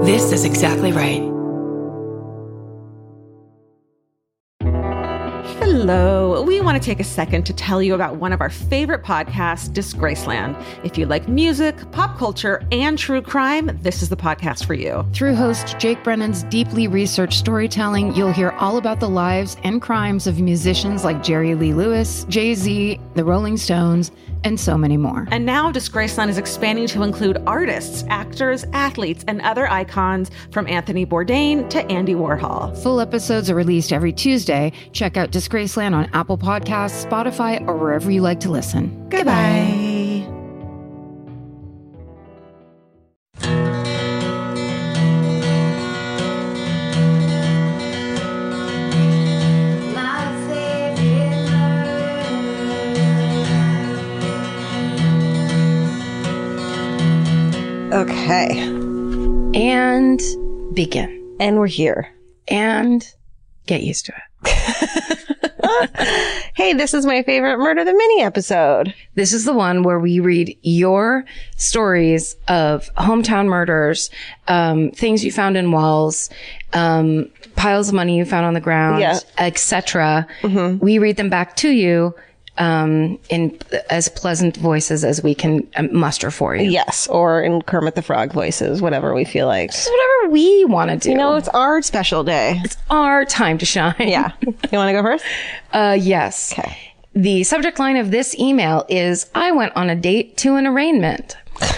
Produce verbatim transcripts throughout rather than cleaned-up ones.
This is exactly right. Hello. We want to take a second to tell you about one of our favorite podcasts, Disgraceland. If you like music, pop culture, and true crime, this is the podcast for you. Through host Jake Brennan's deeply researched storytelling, you'll hear all about the lives and crimes of musicians like Jerry Lee Lewis, Jay-Z, the Rolling Stones, and so many more. And now Disgraceland is expanding to include artists, actors, athletes, and other icons from Anthony Bourdain to Andy Warhol. Full episodes are released every Tuesday. Check out Disgraceland on Apple Podcasts, Spotify, or wherever you like to listen. Goodbye. Okay. And begin. And we're here. And get used to it. Hey, this is my favorite Murder the Mini episode. This is the one where we read your stories of hometown murders, um, things you found in walls, um, piles of money you found on the ground, Yeah. et cetera. Mm-hmm. We read them back to you um, in as pleasant voices as we can um, muster for you. Yes, or in Kermit the Frog voices, whatever we feel like. Just whatever we want to do. You know, it's our special day. It's our time to shine. Yeah. You want to go first? Uh, yes. Okay. The subject line of this email is, I went on a date to an arraignment.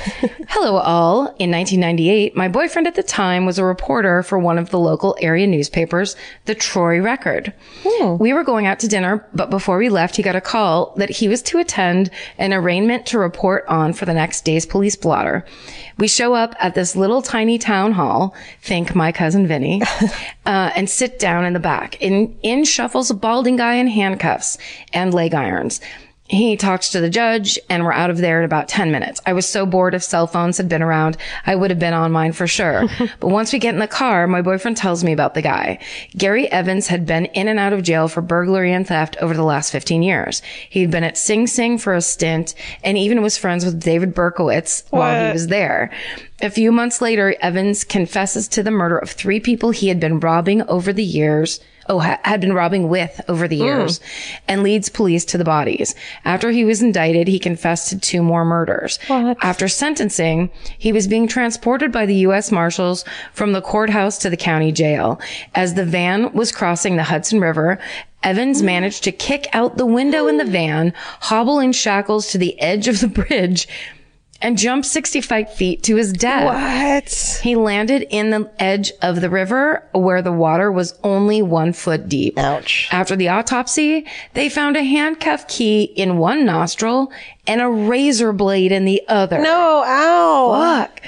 Hello all. In nineteen ninety-eight, my boyfriend at the time was a reporter for one of the local area newspapers, the Troy Record. Hmm. We were going out to dinner, but before we left, he got a call that he was to attend an arraignment to report on for the next day's police blotter. We show up at this little tiny town hall, think my cousin Vinny, uh, and sit down in the back. In, in shuffles a balding guy in handcuffs and leg irons. He talks to the judge, and we're out of there in about ten minutes. I was so bored. If cell phones had been around, I would have been on mine for sure. But once we get in the car, my boyfriend tells me about the guy. Gary Evans had been in and out of jail for burglary and theft over the last fifteen years. He'd been at Sing Sing for a stint and even was friends with David Berkowitz what? while he was there. A few months later, Evans confesses to the murder of three people he had been robbing over the years. Oh, ha- had been robbing with over the years, mm. and leads police to the bodies. After he was indicted, he confessed to two more murders. What? After sentencing, he was being transported by the U S Marshals from the courthouse to the county jail. As the van was crossing the Hudson River, Evans managed to kick out the window in the van, hobble in shackles to the edge of the bridge, and jumped sixty-five feet to his death. What? He landed in the edge of the river where the water was only one foot deep. Ouch. After the autopsy, they found a handcuff key in one nostril and a razor blade in the other. No, ow. Fuck.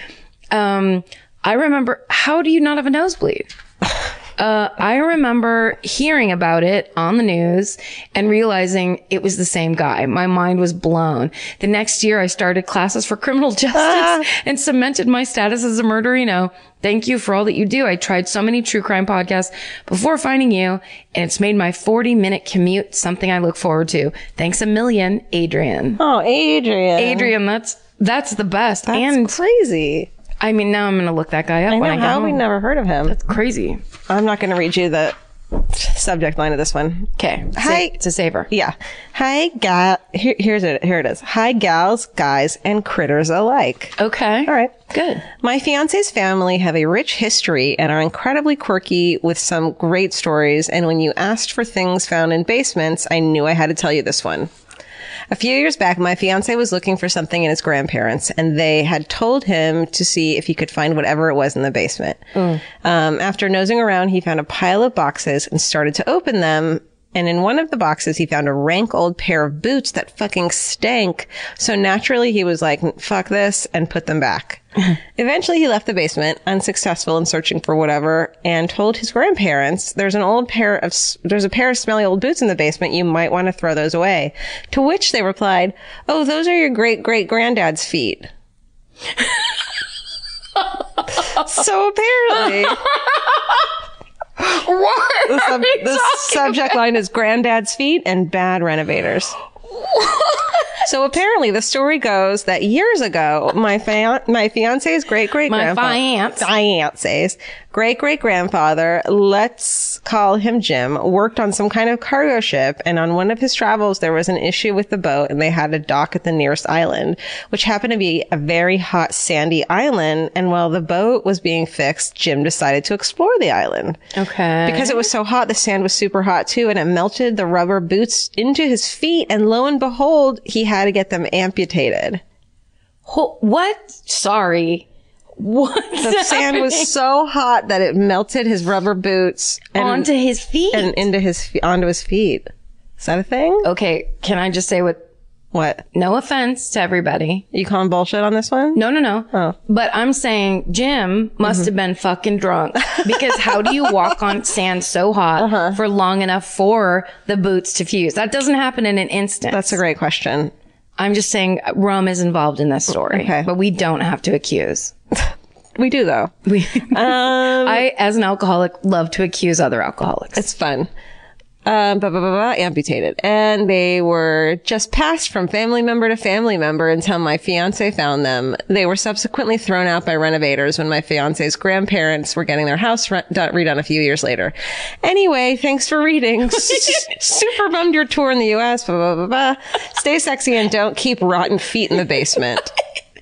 Um, I remember, how do you not have a nosebleed? Uh, I remember hearing about it on the news and realizing it was the same guy. My mind was blown. The next year, I started classes for criminal justice ah. and cemented my status as a murderino. Thank you for all that you do. I tried so many true crime podcasts before finding you, and it's made my forty minute commute something I look forward to. Thanks a million, Adrian. Oh, Adrian. Adrian, that's, that's the best. That's and crazy. I mean, now I'm going to look that guy up I know, when I get how home. we never heard of him. That's crazy. I'm not going to read you the subject line of this one. Okay. Hi. It's a saver. Yeah. Hi, gal. Here, here's it. Here it is. Hi, gals, guys, and critters alike. Okay. All right. Good. My fiance's family have a rich history and are incredibly quirky with some great stories. And when you asked for things found in basements, I knew I had to tell you this one. A few years back, my fiance was looking for something in his grandparents, and they had told him to see if he could find whatever it was in the basement. Mm. Um, after nosing around, he found a pile of boxes and started to open them. And in one of the boxes, he found a rank old pair of boots that fucking stank. So naturally, he was like, fuck this, and put them back. Eventually, he left the basement, unsuccessful in searching for whatever, and told his grandparents, there's an old pair of, there's a pair of smelly old boots in the basement. You might want to throw those away. To which they replied, oh, those are your great-great-granddad's feet. So apparently... What? The, sub- the subject about? line is granddad's feet and bad renovators. So apparently the story goes that years ago, my fian- my fiance's great great My grandfather, fiance. fiance's great great grandfather, let's call him Jim, worked on some kind of cargo ship, and on one of his travels there was an issue with the boat, and they had to dock at the nearest island, which happened to be a very hot sandy island. And while the boat was being fixed, Jim decided to explore the island. Okay. Because it was so hot, the sand was super hot too, and it melted the rubber boots into his feet, and lo and behold, he had to get them amputated. Ho- what? Sorry. What? The sand was so hot that it melted his rubber boots and, onto his feet. and into his fe- onto his feet. Is that a thing? Okay, can I just say with What? no offense to everybody. You calling bullshit on this one? No, no, no. Oh. But I'm saying Jim must have been fucking drunk, because how do you walk on sand so hot for long enough for the boots to fuse? That doesn't happen in an instant. That's a great question. I'm just saying rum is involved in this story, Okay. but we don't have to accuse. We do though. We, Um, I, as an alcoholic, love to accuse other alcoholics. It's fun. Um, blah, blah, blah, blah, amputated. And they were just passed from family member to family member until my fiance found them. They were subsequently thrown out by renovators when my fiance's grandparents were getting their house re- done, redone a few years later. Anyway, thanks for reading. Super bummed your tour in the U S. Blah, blah, blah, blah. Stay sexy and don't keep rotten feet in the basement.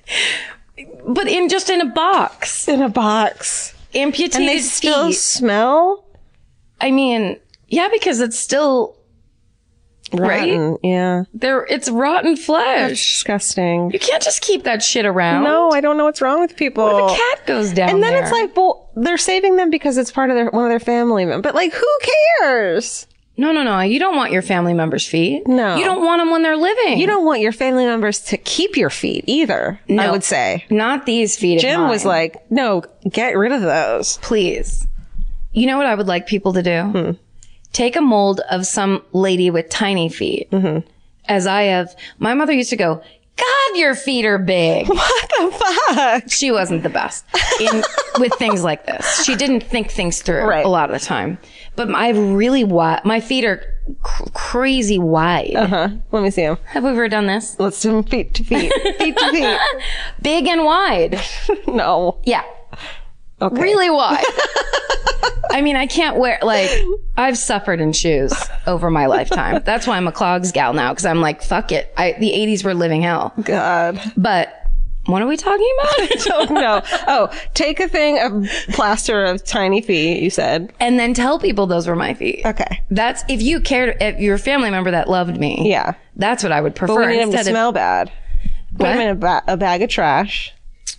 But in just in a box, In a box. amputated And they still feet. smell I mean, yeah, because it's still rotten. right. Yeah. There, it's rotten flesh. Disgusting. You can't just keep that shit around. No, I don't know what's wrong with people. What if a cat goes down And then there? it's like, well, they're saving them because it's part of their one of their family members. But like, who cares? no, no, no. You don't want your family members' feet. No. You don't want them when they're living. You don't want your family members to keep your feet either. I No. would say. Not these feet. of Jim was mine. like, no, get rid of those. please. You know what I would like people to do? Hmm. Take a mold of some lady with tiny feet. Mm-hmm. As I have, my mother used to go, God, your feet are big. What the fuck? She wasn't the best in with things like this. She didn't think things through Right. a lot of the time. But I have really wide, my feet are cr- crazy wide. Huh? Let me see them. Have we ever done this? Let's do them feet to feet. Feet to feet. Big and wide. No. Yeah. Okay. Really wide. I mean, I can't wear, like, I've suffered in shoes over my lifetime. That's why I'm a clogs gal now, because I'm like, fuck it. I, the eighties were living hell. God. But what are we talking about? Don't know. Oh, take a thing of plaster of tiny feet, you said. And then tell people those were my feet. Okay. That's, if you cared, if you're a family member that loved me. Yeah. That's what I would prefer. But we need them to instead of smell bad. Put them What? in a, ba- a bag of trash.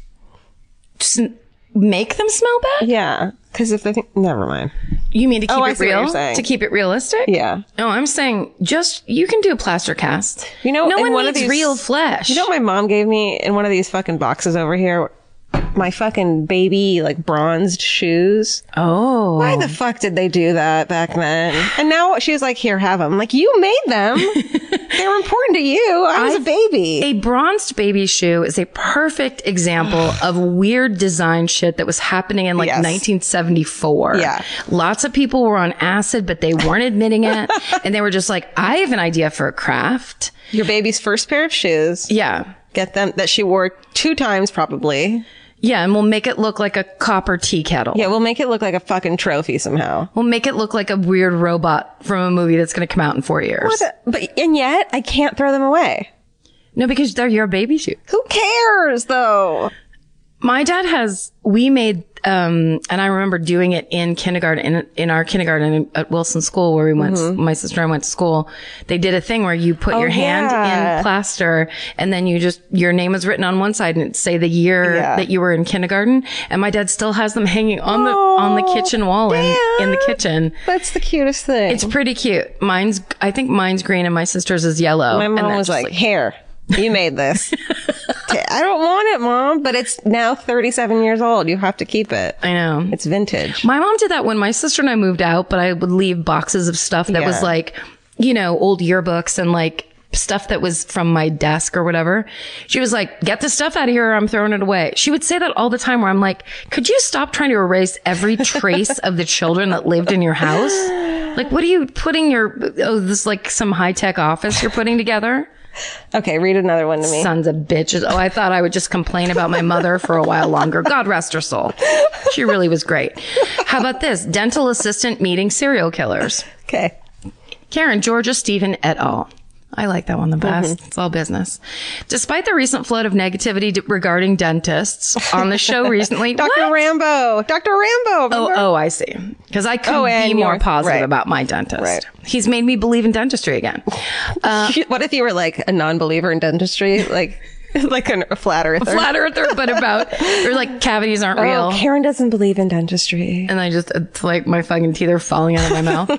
just make them smell bad? Yeah. Because if they think, never mind. You mean to keep Oh, I it see what real? you're saying. To keep it realistic? Yeah. No, I'm saying just, you can do a plaster cast. You know, no in one one of needs these- real flesh. You know what my mom gave me in one of these fucking boxes over here? My fucking baby, like, bronzed shoes. Oh. Why the fuck did they do that back then? And now she was like, here, have them. Like, you made them. They were important to you. I was a baby. A bronzed baby shoe is a perfect example of weird design shit that was happening in like Yes. nineteen seventy-four. Yeah. Lots of people were on acid, but they weren't admitting it. And they were just like, I have an idea for a craft. Your baby's first pair of shoes. Yeah. Get them, that she wore two times probably. Yeah. And we'll make it look like a copper tea kettle. Yeah, we'll make it look like a fucking trophy somehow. We'll make it look like a weird robot from a movie that's going to come out in four years. What the- but, and yet, I can't throw them away. No, because they're your baby shoes. Who cares, though? My dad has, we made, um, and I remember doing it in kindergarten, in, in our kindergarten at Wilson School where we went, Mm-hmm. my sister and I went to school. They did a thing where you put Oh, your hand yeah. in plaster and then you just, your name was written on one side and it'd say the year Yeah. that you were in kindergarten. And my dad still has them hanging on the, on the kitchen wall in, in the kitchen. That's the cutest thing. It's pretty cute. Mine's, I think mine's green and my sister's is yellow. My And mom that's was just like, here, you made this. I don't want it, Mom, but it's now thirty-seven years old. You have to keep it. I know. It's vintage. My mom did that when my sister and I moved out, but I would leave boxes of stuff that was Yeah. like, you know, old yearbooks and like stuff that was from my desk or whatever. She was like, get the stuff out of here or I'm throwing it away. She would say that all the time where I'm like, could you stop trying to erase every trace of the children that lived in your house? Like, what are you putting your, oh, this like some high tech office you're putting together? Okay, read another one to me. Sons of bitches. Oh, I thought I would just complain about my mother for a while longer. God rest her soul. She really was great. How about this? Dental assistant meeting serial killers. Okay. Karen, Georgia, Stephen et al. I like that one the best. Mm-hmm. It's all business. Despite the recent flood of negativity d- regarding dentists on the show recently. Doctor What? Rambo. Doctor Rambo. Oh, oh, I see. Because I couldn't oh, be more yours. positive right. about my dentist. Right. He's made me believe in dentistry again. Uh, what if you were like a non-believer in dentistry? Like... like a, a flat earther. A flat earther, but about, or like cavities aren't oh, real. Karen doesn't believe in dentistry. And I just, it's like my fucking teeth are falling out of my mouth.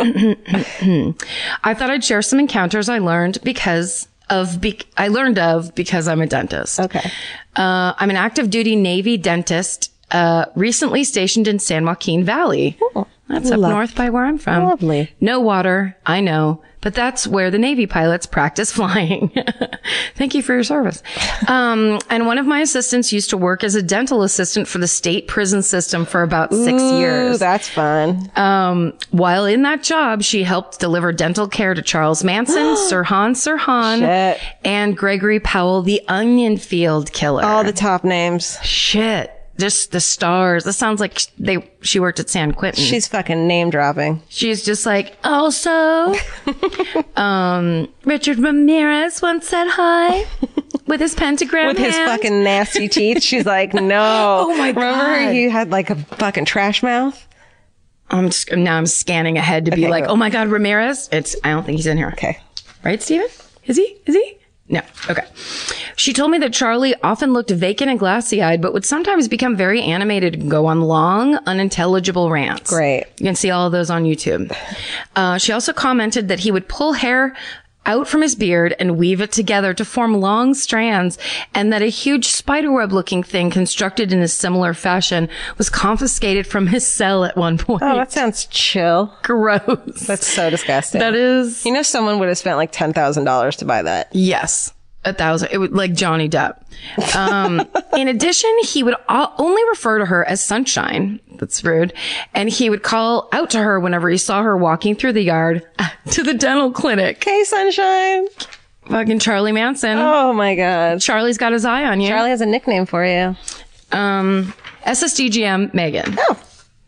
I thought I'd share some encounters I learned because of, be- I learned of because I'm a dentist. Okay. Uh, I'm an active duty Navy dentist, uh, recently stationed in San Joaquin Valley. Ooh, that's up love- north by where I'm from. Lovely. No water, I know. But that's where the Navy pilots practice flying. Thank you for your service. Um, and one of my assistants used to work as a dental assistant for the state prison system for about six Ooh, years. That's fun. Um, while in that job, she helped deliver dental care to Charles Manson, Sirhan Sirhan, Shit. and Gregory Powell, the Onion Field Killer. All the top names. Shit. Just the stars. This sounds like they. She worked at San Quentin. She's fucking name dropping. She's just like, also, um, Richard Ramirez once said hi with his pentagram With his hand. fucking nasty teeth. She's like, no. Oh my Remember God. he had like a fucking trash mouth? I'm just, now I'm scanning ahead to be Okay, like, go. oh my God, Ramirez. It's, I don't think he's in here. Okay. Right, Steven? Is he? Is he? No. Okay. She told me that Charlie often looked vacant and glassy-eyed, but would sometimes become very animated and go on long, unintelligible rants. Great. You can see all of those on YouTube. Uh, she also commented that he would pull hair out from his beard and weave it together to form long strands, and that a huge spiderweb looking thing constructed in a similar fashion was confiscated from his cell at one point. Oh, that sounds chill. Gross. That's so disgusting. That is. You know, someone would have spent like ten thousand dollars to buy that. Yes. A thousand. It would like Johnny Depp. Um, in addition, he would o- only refer to her as Sunshine. That's rude. And he would call out to her whenever he saw her walking through the yard to the dental clinic. Okay, Sunshine. Fucking Charlie Manson. Oh my God. Charlie's got his eye on you. Charlie has a nickname for you. Um, S S D G M Megan. Oh.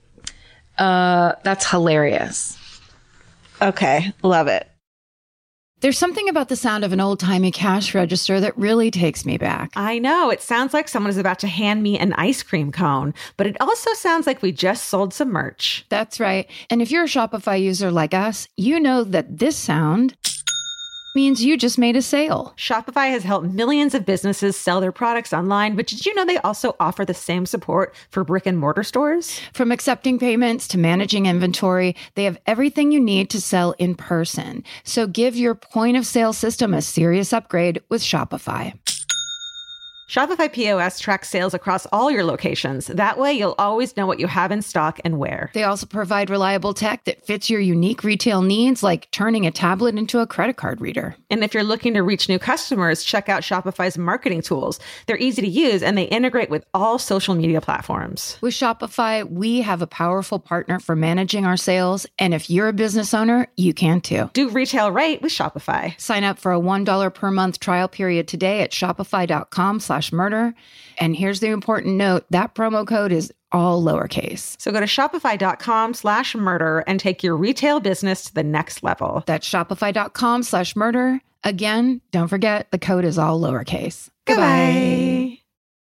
Uh, that's hilarious. Okay. Love it. There's something about the sound of an old-timey cash register that really takes me back. I know. It sounds like someone is about to hand me an ice cream cone, but it also sounds like we just sold some merch. That's right. And if you're a Shopify user like us, you know that this sound means you just made a sale. Shopify has helped millions of businesses sell their products online, but did you know they also offer the same support for brick and mortar stores? From accepting payments to managing inventory, they have everything you need to sell in person. So give your point of sale system a serious upgrade with Shopify. Shopify P O S tracks sales across all your locations. That way, you'll always know what you have in stock and where. They also provide reliable tech that fits your unique retail needs, like turning a tablet into a credit card reader. And if you're looking to reach new customers, check out Shopify's marketing tools. They're easy to use, and they integrate with all social media platforms. With Shopify, we have a powerful partner for managing our sales. And if you're a business owner, you can too. Do retail right with Shopify. Sign up for a one dollar per month trial period today at shopify.com slash murder. And here's the important note. That promo code is all lowercase. So go to shopify.com slash murder and take your retail business to the next level. That's shopify.com slash murder. Again, don't forget the code is all lowercase. Goodbye.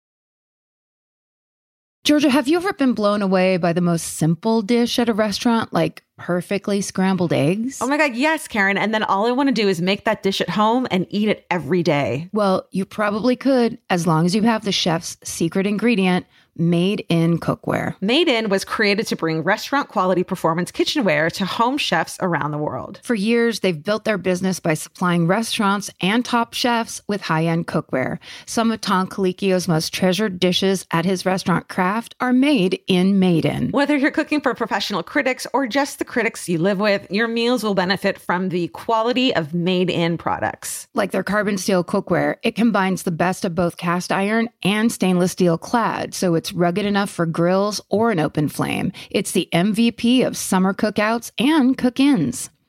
Georgia, have you ever been blown away by the most simple dish at a restaurant, like perfectly scrambled eggs? Oh my God, yes, Karen. And then all I want to do is make that dish at home and eat it every day. Well, you probably could, as long as you have the chef's secret ingredient, Made in Cookware. Made In was created to bring restaurant quality performance kitchenware to home chefs around the world. For years, they've built their business by supplying restaurants and top chefs with high-end cookware. Some of Tom Colicchio's most treasured dishes at his restaurant Craft are made in Made In. Whether you're cooking for professional critics or just the critics you live with, your meals will benefit from the quality of Made In products. Like their carbon steel cookware, it combines the best of both cast iron and stainless steel clad, so it's rugged enough for grills or an open flame. It's the M V P of summer cookouts and cook-ins.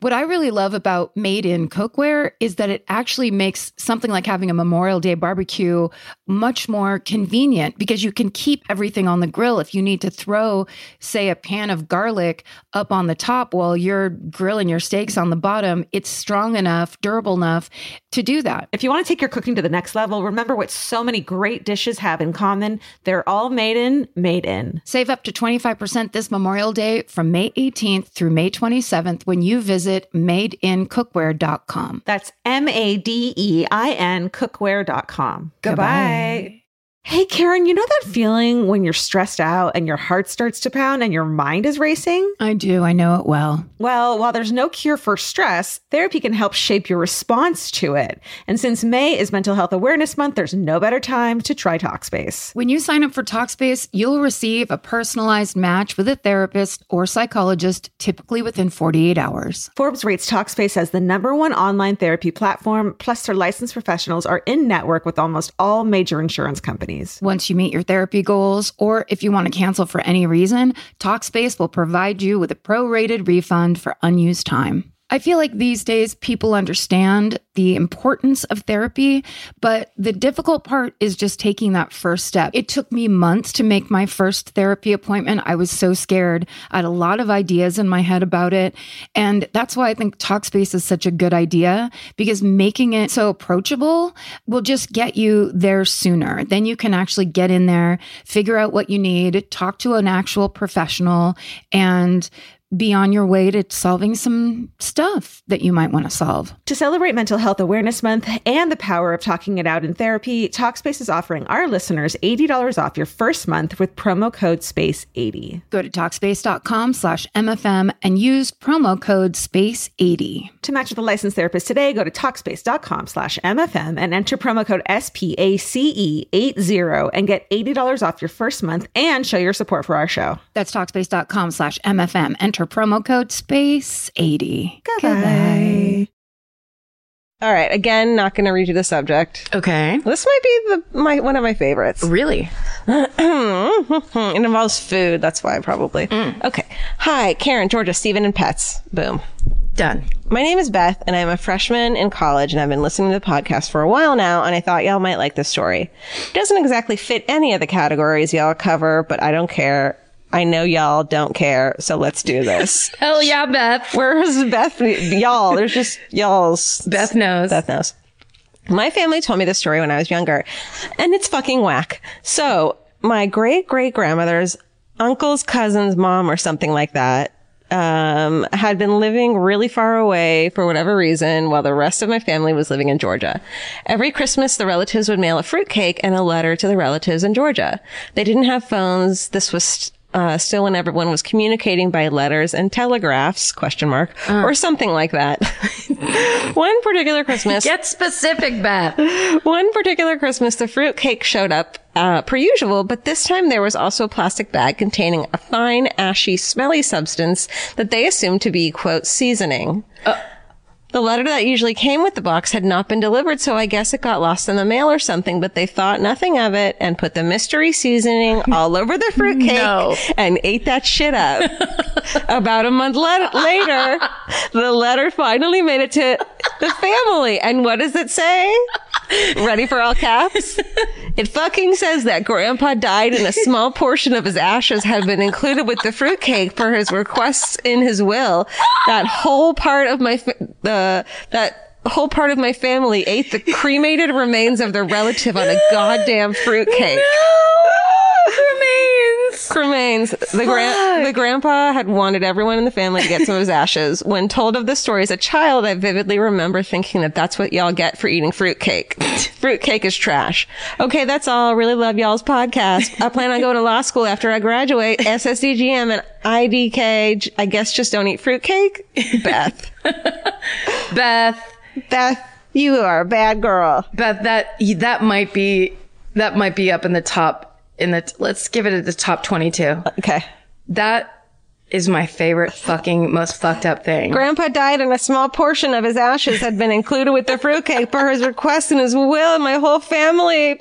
What I really love about Made in Cookware is that it actually makes something like having a Memorial Day barbecue much more convenient because you can keep everything on the grill. If you need to throw, say, a pan of garlic up on the top while you're grilling your steaks on the bottom, it's strong enough, durable enough to do that. If you want to take your cooking to the next level, remember what so many great dishes have in common. They're all made in, made in. Save up to twenty-five percent this Memorial Day from May eighteenth through May twenty-seventh when you visit made in cookware dot com. That's M A D E I N cookware dot com. Goodbye. Goodbye. Hey, Karen, you know that feeling when you're stressed out and your heart starts to pound and your mind is racing? I do. I know it well. Well, while there's no cure for stress, therapy can help shape your response to it. And since May is Mental Health Awareness Month, there's no better time to try Talkspace. When you sign up for Talkspace, you'll receive a personalized match with a therapist or psychologist, typically within forty-eight hours. Forbes rates Talkspace as the number one online therapy platform, plus their licensed professionals are in network with almost all major insurance companies. Once you meet your therapy goals, or if you want to cancel for any reason, Talkspace will provide you with a prorated refund for unused time. I feel like these days people understand the importance of therapy, but the difficult part is just taking that first step. It took me months to make my first therapy appointment. I was so scared. I had a lot of ideas in my head about it. And that's why I think Talkspace is such a good idea, because making it so approachable will just get you there sooner. Then you can actually get in there, figure out what you need, talk to an actual professional, and be on your way to solving some stuff that you might want to solve. To celebrate Mental Health Awareness Month and the power of talking it out in therapy, Talkspace is offering our listeners eighty dollars off your first month with promo code space eighty. Go to Talkspace.com slash MFM and use promo code space eighty. To match with a licensed therapist today, go to Talkspace.com slash MFM and enter promo code S P A C E eighty and get eighty dollars off your first month and show your support for our show. That's Talkspace.com slash MFM. Enter promo code space eighty. Goodbye. All right. Again, not going to read you the subject. Okay. This might be the my one of my favorites. Really? It involves food. That's why, probably. Mm. Okay. Hi, Karen, Georgia, Stephen, and pets. Boom. Done. My name is Beth, and I'm a freshman in college, and I've been listening to the podcast for a while now, and I thought y'all might like this story. It doesn't exactly fit any of the categories y'all cover, but I don't care. I know y'all don't care, so let's do this. Hell yeah, Beth. Where's Beth? Y'all. There's just y'all's. Beth knows. Beth knows. My family told me this story when I was younger, and it's fucking whack. So, my great-great-grandmother's uncle's cousin's mom or something like that um, had been living really far away for whatever reason while the rest of my family was living in Georgia. Every Christmas, the relatives would mail a fruitcake and a letter to the relatives in Georgia. They didn't have phones. This was Uh, still when everyone was communicating by letters and telegraphs, question mark, uh. or something like that. One particular Christmas. Get specific, Beth. One particular Christmas, the fruit cake showed up, uh, per usual, but this time there was also a plastic bag containing a fine, ashy, smelly substance that they assumed to be, quote, seasoning. Uh. The letter that usually came with the box had not been delivered, so I guess it got lost in the mail or something, but they thought nothing of it and put the mystery seasoning all over the fruitcake no. and ate that shit up. About a month le- later, the letter finally made it to the family. And what does it say? Ready for all caps? It fucking says that Grandpa died and a small portion of his ashes had been included with the fruitcake per his requests in his will. That whole part of my, fa- the, that whole part of my family ate the cremated remains of their relative on a goddamn fruitcake. No! Remains! Remains. The, gran- the grandpa had wanted everyone in the family to get some of his ashes. When told of this story as a child, I vividly remember thinking that that's what y'all get for eating fruitcake. Fruitcake is trash. Okay, that's all. Really love y'all's podcast. I plan on going to law school after I graduate. S S D G M and I D K. I guess just don't eat fruitcake. Beth. Beth. Beth, you are a bad girl. Beth, that that might be that might be up in the top. In the let's give it at the top twenty-two. Okay. That is my favorite fucking most fucked up thing. Grandpa died and a small portion of his ashes had been included with the fruitcake per his request and his will, and my whole family.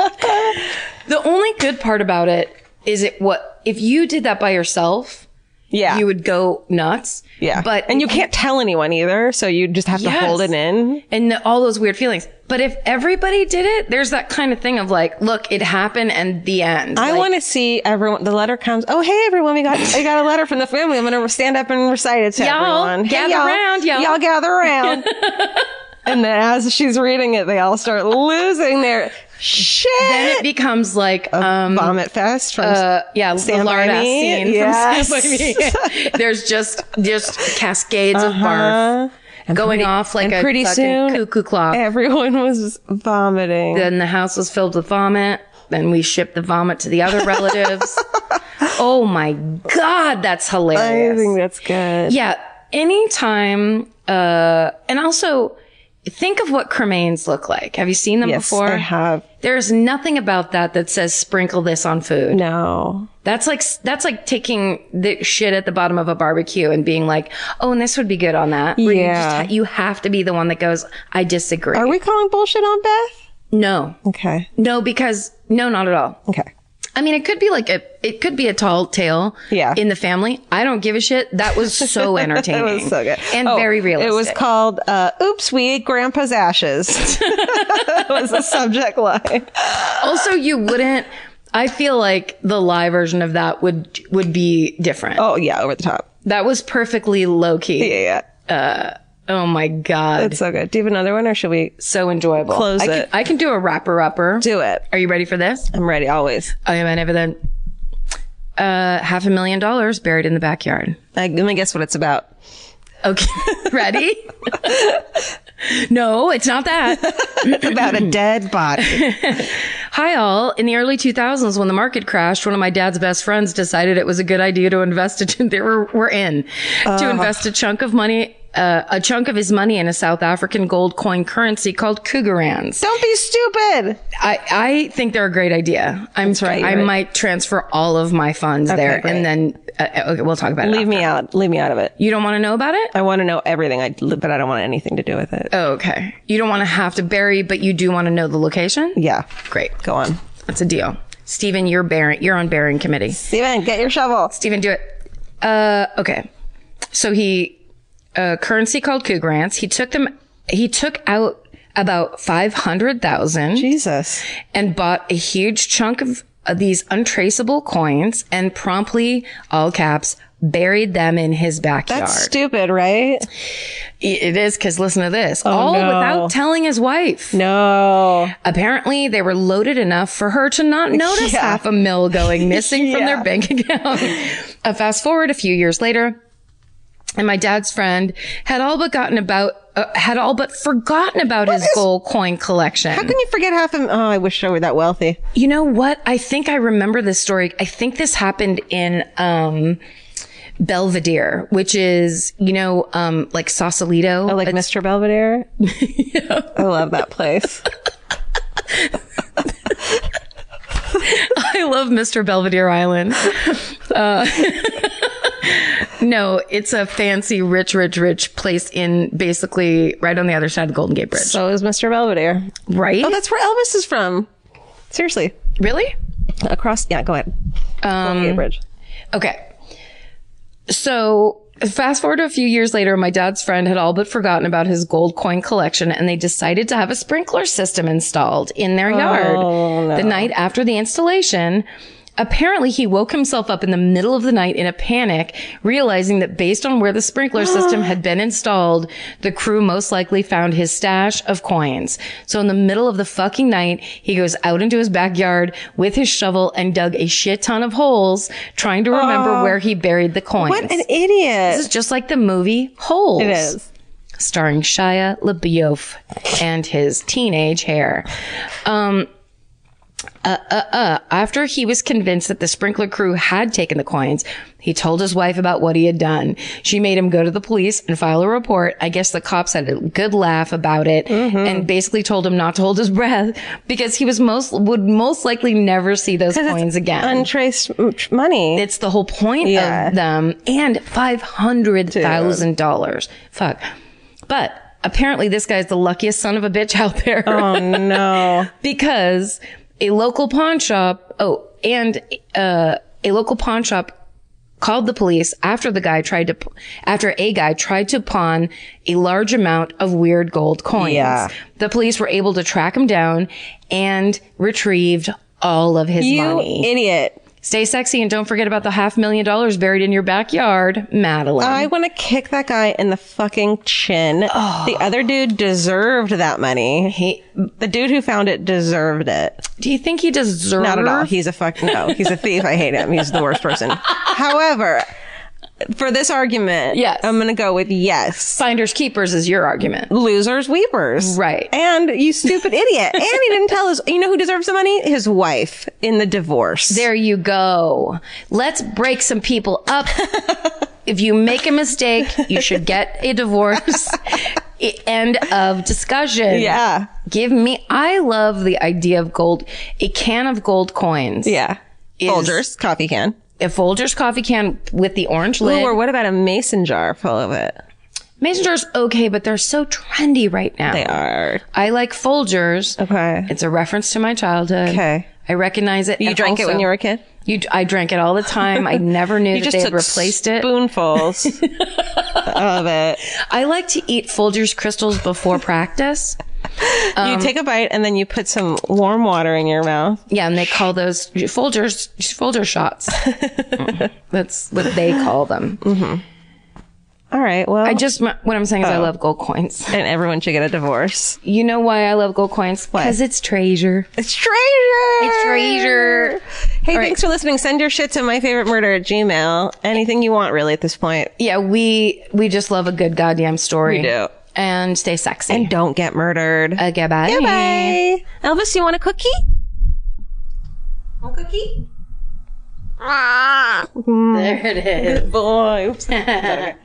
The only good part about it is it what if you did that by yourself, Yeah. you would go nuts. Yeah. But and you can't tell anyone either. So you just have Yes. to hold it in. And the, all those weird feelings. But if everybody did it, there's that kind of thing of like, look, it happened and the end. I Like, want to see everyone. The letter comes. Oh, hey, everyone. We got, I got a letter from the family. I'm going to stand up and recite it to Y'all, everyone. gather hey, y'all, around, y'all. Y'all gather around. And then as she's reading it, they all start losing their shit. Then it becomes like, um, Vomit fest from uh, yeah, Stand the By lard ass Me. scene Yes. from Stand By Me. There's just, just cascades of Uh-huh. barf going pretty- off like and a pretty fucking soon, cuckoo clock. everyone was vomiting. Then the house was filled with vomit. Then we shipped the vomit to the other relatives. Oh my God, that's I hilarious. think that's good. Yeah. Anytime, uh, and also think of what cremains look like. Have you seen them Yes, before? I have. There's nothing about that that says sprinkle this on food. No. That's like, that's like taking the shit at the bottom of a barbecue and being like, oh, and this would be good on that. Where You, just Yeah. ha- you have to be the one that goes, I disagree. Are we calling bullshit on Beth? No, Okay. no, because no, not at all. Okay. I mean, it could be like a, it could be a tall tale Yeah. in the family. I don't give a shit. That was so entertaining. It was so good. And Oh, very realistic. It was called, uh, Oops, We Ate Grandpa's Ashes. That was the subject line. Also, you wouldn't, I feel like the live version of that would, would be different. Oh, yeah, over the top. That was perfectly low key. Yeah, yeah. Oh my God. It's so good. Do you have another one or should we so enjoyable. Close I it. Can, I can do a rapper upper. do it? Are you ready for this? I'm ready, always. I am never then. Uh, half a million dollars buried in the backyard. I, let me guess what it's about. Okay. Ready? No, it's not that. It's about a dead body. Hi, all. In the early two thousands, when the market crashed, one of my dad's best friends decided it was a good idea to invest it. They were, were in to invest a chunk of money, uh, a chunk of his money in a South African gold coin currency called Cougarans. Don't be stupid. I, I think they're a great idea. I'm That's right, you're I right. might transfer all of my funds there, great. and then uh, okay, we'll talk about it. Leave after. me out. Leave me out of it. You don't want to know about it? I want to know everything, I, but I don't want anything to do with it. Oh, okay. You don't want to have to bury, but you do want to know the location? Yeah. Great. Go on. That's a deal. Stephen, you're bearing, you're on burying committee. Steven, get your shovel. Stephen, do it. Uh, okay. So he, uh, currency called Cougarans. He took them, he took out about five hundred thousand Jesus. and bought a huge chunk of, of these untraceable coins and promptly, all caps, buried them in his backyard. That's stupid, right? It is, because listen to this. all no. without telling his wife. No. Apparently, they were loaded enough for her to not notice Yeah. half a mil going missing from Yeah. their bank account. uh, fast forward a few years later, and my dad's friend had all but gotten about, uh, had all but forgotten about his is- gold coin collection. How can you forget half of? Oh, I wish I were that wealthy. You know what? I think I remember this story. I think this happened in, um, Belvedere, which is, you know, um, like Sausalito. Oh, like It's- Mister Belvedere? I love that place. I love Mister Belvedere Island. Uh, no, it's a fancy, rich, rich, rich place in basically right on the other side of the Golden Gate Bridge. So is Mister Belvedere. Right? Oh, that's where Elvis is from. Seriously. Really? Across, yeah, go ahead. Golden Gate Bridge. Okay. So fast forward to a few years later, my dad's friend had all but forgotten about his gold coin collection, and they decided to have a sprinkler system installed in their yard. Oh, no. The night after the installation, apparently he woke himself up in the middle of the night in a panic, realizing that based on where the sprinkler system had been installed, the crew most likely found his stash of coins. So in the middle of the fucking night, he goes out into his backyard with his shovel and dug a shit ton of holes, trying to remember where he buried the coins. What an idiot. This is just like the movie Holes. It is. Starring Shia LaBeouf and his teenage hair. Um, uh, uh, uh, after he was convinced that the sprinkler crew had taken the coins, he told his wife about what he had done. She made him go to the police and file a report. I guess the cops had a good laugh about it and basically told him not to hold his breath because he was most, would most likely never see those coins again. Untraced m- money. It's the whole point Yeah. of them. And five hundred thousand dollars. Fuck. But apparently this guy's the luckiest son of a bitch out there. Oh, no. Because a local pawn shop, oh, and uh, a local pawn shop called the police after the guy tried to, after a guy tried to pawn a large amount of weird gold coins. Yeah. The police were able to track him down and retrieved all of his You money. idiot. Stay sexy and don't forget about the half million dollars buried in your backyard, Madeline. I want to kick that guy in the fucking chin. Oh. The other dude deserved that money. He, the dude who found it deserved it. do you think he deserved? Not at all. He's a fuck. No, he's a thief. I hate him. He's the worst person. However, for this argument, yes. I'm going to go with yes. Finders keepers is your argument. Losers weepers. Right. And you stupid idiot. And he didn't tell us. You know who deserves the money? His wife in the divorce. There you go. Let's break some people up. If you make a mistake, you should get a divorce. End of discussion. Yeah. Give me, I love the idea of gold. A can of gold coins. Yeah. is Folgers coffee can. A Folgers coffee can with the orange lid. Ooh, or what about a mason jar full of it? Mason jars, okay, but they're so trendy right now. They are. I like Folgers. Okay. It's a reference to my childhood. Okay. I recognize it. You And drank it also, when you were a kid? You, I drank it all the time. I never knew You that just they had took replaced it. spoonfuls of it. I like to eat Folgers crystals before practice. you take a bite and then you put some warm water in your mouth. Yeah, and they call those Folgers Folger shots. That's what they call them. Mm-hmm. All right. Well, I just what I'm saying is I Oh. love gold coins. and everyone should get a divorce. You know why I love gold coins? Because it's treasure. It's treasure. It's treasure. Hey, All right. thanks for listening. Send your shit to my favorite murder at Gmail. Anything you want, really, at this point. Yeah, we we just love a good goddamn story. We do. And stay sexy. And don't get murdered. uh, goodbye. Goodbye. Elvis, you want a cookie? Want a cookie? There it is. Boy. Oops. Okay.